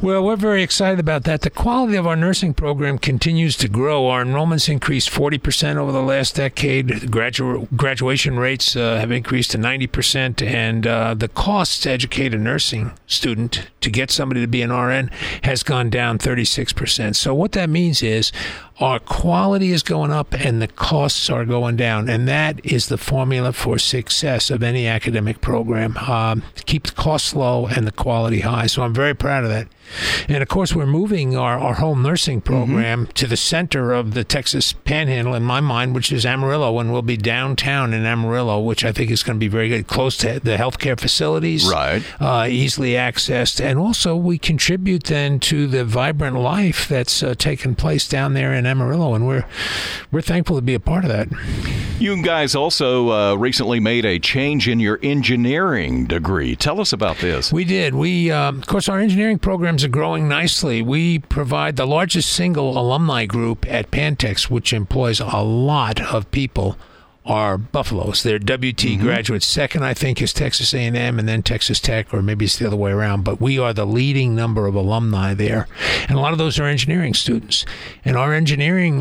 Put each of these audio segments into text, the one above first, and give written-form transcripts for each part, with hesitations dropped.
Well, we're very excited about that. The quality of our nursing program continues to grow. Our enrollments increased 40% over the last decade. Graduation rates have increased to 90%, and the cost to educate a nursing student to get somebody to be an RN has gone down 36%. So what that means is our quality is going up and the costs are going down, and that is the formula for success of any academic program. Keep the costs low and the quality high. So I'm very proud of that. And, of course, we're moving our home nursing program to the center of the Texas Panhandle, in my mind, which is Amarillo, and we'll be downtown in Amarillo, which I think is going to be very good, close to the healthcare facilities, right? Easily accessed. And also we contribute then to the vibrant life that's taken place down there in Amarillo, and we're thankful to be a part of that. You guys also recently made a change in your engineering degree. Tell us about this. We did. Of course, our engineering programs are growing nicely. We provide the largest single alumni group at Pantex, which employs a lot of people, are Buffaloes. They're WT graduates. Second, I think, is Texas A&M, and then Texas Tech, or maybe it's the other way around. But we are the leading number of alumni there. And a lot of those are engineering students. And our engineering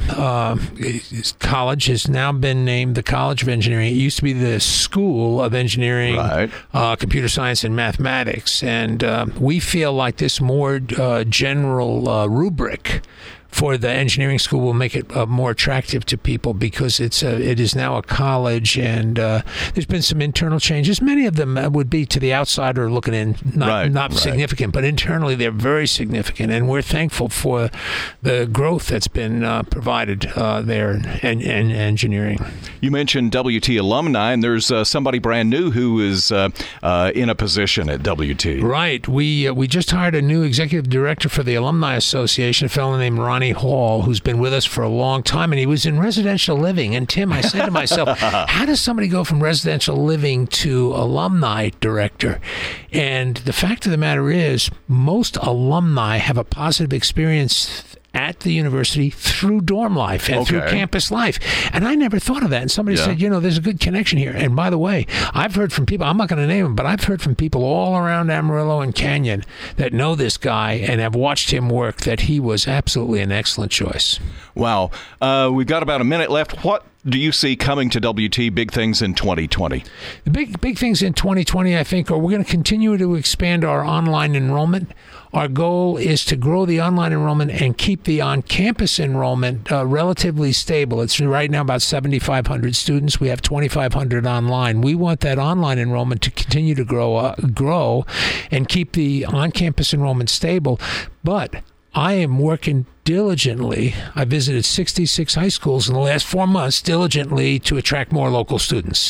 college has now been named the College of Engineering. It used to be the School of Engineering, right. Computer Science, and Mathematics. And we feel like this more general rubric for the engineering school will make it more attractive to people, because it is now a college, and there's been some internal changes. Many of them would be to the outsider looking in, not significant, but internally they're very significant, and we're thankful for the growth that's been provided there in engineering. You mentioned WT alumni, and there's somebody brand new who is in a position at WT. Right. We just hired a new executive director for the Alumni Association, a fellow named Ronnie Hall, who's been with us for a long time, and he was in residential living. And Tim, I said to myself, how does somebody go from residential living to alumni director? And the fact of the matter is, most alumni have a positive experience at the university through dorm life and through campus life. And I never thought of that. And somebody said, there's a good connection here. And by the way, I've heard from people, I'm not going to name them, but I've heard from people all around Amarillo and Canyon that know this guy and have watched him work, that he was absolutely an excellent choice. Wow. We've got about a minute left. What do you see coming to WT, big things in 2020? The big things in 2020, I think, are we're going to continue to expand our online enrollment. Our goal is to grow the online enrollment and keep the on-campus enrollment relatively stable. It's right now about 7,500 students. We have 2,500 online. We want that online enrollment to continue to grow and keep the on-campus enrollment stable. But I am working diligently. I visited 66 high schools in the last 4 months diligently to attract more local students.